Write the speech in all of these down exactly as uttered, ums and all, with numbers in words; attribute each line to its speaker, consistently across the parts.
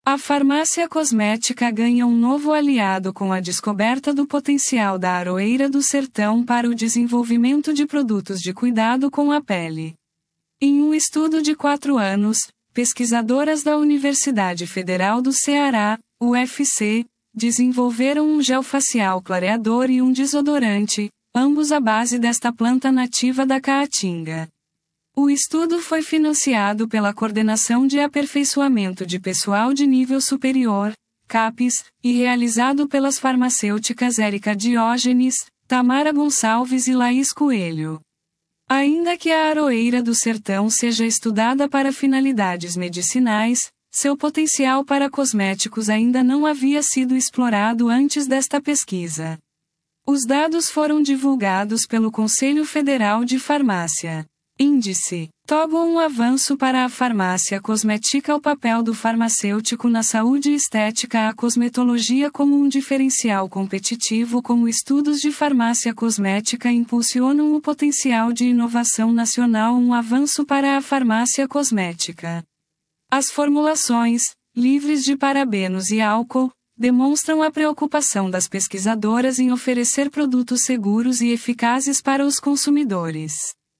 Speaker 1: A farmácia cosmética ganha um novo aliado com a descoberta do potencial da aroeira do sertão para o desenvolvimento de produtos de cuidado com a pele. Em um estudo de quatro anos, pesquisadoras da Universidade Federal do Ceará, U F C, desenvolveram um gel facial clareador e um desodorante, ambos à base desta planta nativa da caatinga. O estudo foi financiado pela Coordenação de Aperfeiçoamento de Pessoal de Nível Superior, CAPES, e realizado pelas farmacêuticas Érica Diógenes, Tamara Gonçalves e Laís Coelho. Ainda que a aroeira do sertão seja estudada para finalidades medicinais, seu potencial para cosméticos ainda não havia sido explorado antes desta pesquisa. Os dados foram divulgados pelo Conselho Federal de Farmácia. Índice. Togo um avanço para a farmácia cosmética. O papel do farmacêutico na saúde estética. A cosmetologia como um diferencial competitivo. Como estudos de farmácia cosmética impulsionam o potencial de inovação nacional. Um avanço para a farmácia cosmética. As formulações, livres de parabenos e álcool, demonstram a preocupação das pesquisadoras em oferecer produtos seguros e eficazes para os consumidores.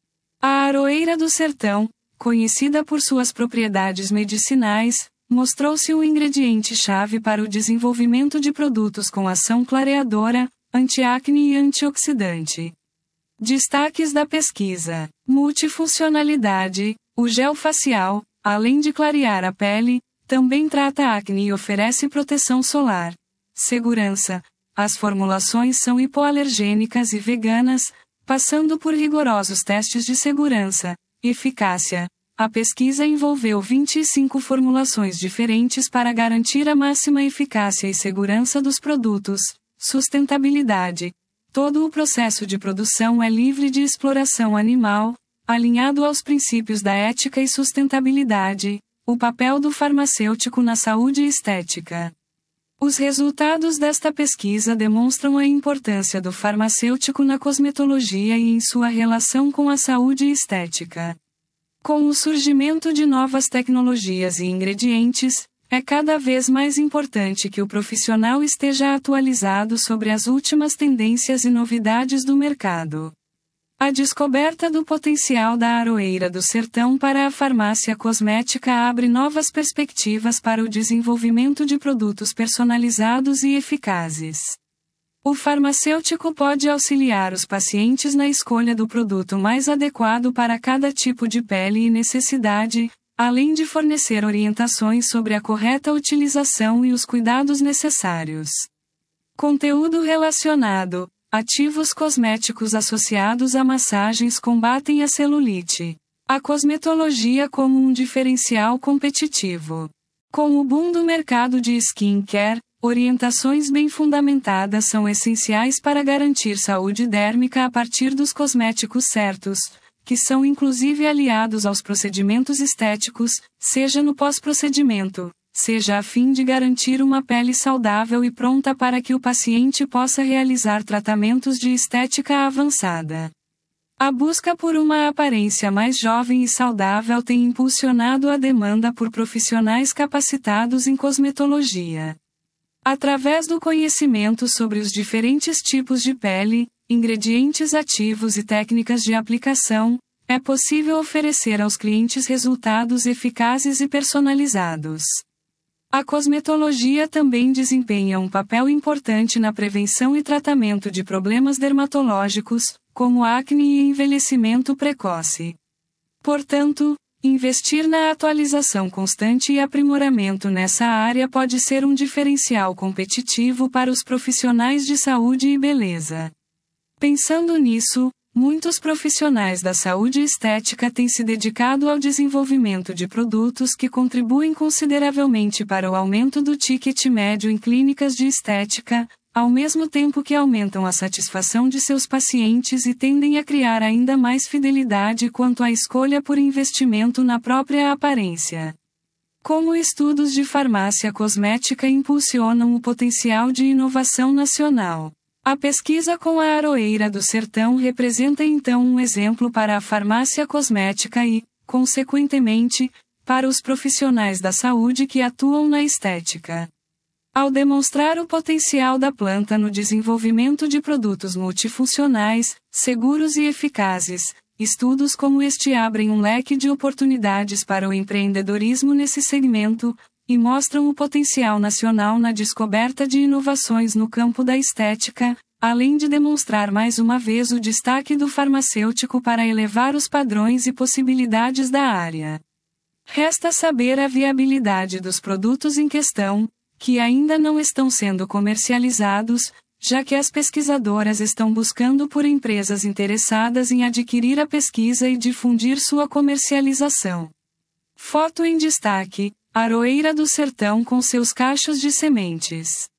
Speaker 1: A aroeira do sertão, conhecida por suas propriedades medicinais, mostrou-se um ingrediente-chave para o desenvolvimento de produtos com ação clareadora, antiacne e antioxidante. Destaques da pesquisa: multifuncionalidade. O gel facial, além de clarear a pele, também trata acne e oferece proteção solar. Segurança. As formulações são hipoalergênicas e veganas, passando por rigorosos testes de segurança. Eficácia. A pesquisa envolveu vinte e cinco formulações diferentes para garantir a máxima eficácia e segurança dos produtos. Sustentabilidade. Todo o processo de produção é livre de exploração animal, alinhado aos princípios da ética e sustentabilidade. O papel do farmacêutico na saúde estética. Os resultados desta pesquisa demonstram a importância do farmacêutico na cosmetologia e em sua relação com a saúde estética. Com o surgimento de novas tecnologias e ingredientes, é cada vez mais importante que o profissional esteja atualizado sobre as últimas tendências e novidades do mercado. A descoberta do potencial da aroeira do sertão para a farmácia cosmética abre novas perspectivas para o desenvolvimento de produtos personalizados e eficazes. O farmacêutico pode auxiliar os pacientes na escolha do produto mais adequado para cada tipo de pele e necessidade, além de fornecer orientações sobre a correta utilização e os cuidados necessários. Conteúdo relacionado. Ativos cosméticos associados a massagens combatem a celulite. A cosmetologia como um diferencial competitivo. Com o boom do mercado de skincare, orientações bem fundamentadas são essenciais para garantir saúde dérmica a partir dos cosméticos certos, que são inclusive aliados aos procedimentos estéticos, seja no pós-procedimento, seja a fim de garantir uma pele saudável e pronta para que o paciente possa realizar tratamentos de estética avançada. A busca por uma aparência mais jovem e saudável tem impulsionado a demanda por profissionais capacitados em cosmetologia. Através do conhecimento sobre os diferentes tipos de pele, ingredientes ativos e técnicas de aplicação, é possível oferecer aos clientes resultados eficazes e personalizados. A cosmetologia também desempenha um papel importante na prevenção e tratamento de problemas dermatológicos, como acne e envelhecimento precoce. Portanto, investir na atualização constante e aprimoramento nessa área pode ser um diferencial competitivo para os profissionais de saúde e beleza. Pensando nisso, muitos profissionais da saúde estética têm se dedicado ao desenvolvimento de produtos que contribuem consideravelmente para o aumento do ticket médio em clínicas de estética, ao mesmo tempo que aumentam a satisfação de seus pacientes e tendem a criar ainda mais fidelidade quanto à escolha por investimento na própria aparência. Como estudos de farmácia cosmética impulsionam o potencial de inovação nacional. A pesquisa com a aroeira do sertão representa então um exemplo para a farmácia cosmética e, consequentemente, para os profissionais da saúde que atuam na estética. Ao demonstrar o potencial da planta no desenvolvimento de produtos multifuncionais, seguros e eficazes, estudos como este abrem um leque de oportunidades para o empreendedorismo nesse segmento, e mostram o potencial nacional na descoberta de inovações no campo da estética, além de demonstrar mais uma vez o destaque do farmacêutico para elevar os padrões e possibilidades da área. Resta saber a viabilidade dos produtos em questão, que ainda não estão sendo comercializados, já que as pesquisadoras estão buscando por empresas interessadas em adquirir a pesquisa e difundir sua comercialização. Foto em destaque: Aroeira do Sertão com seus cachos de sementes.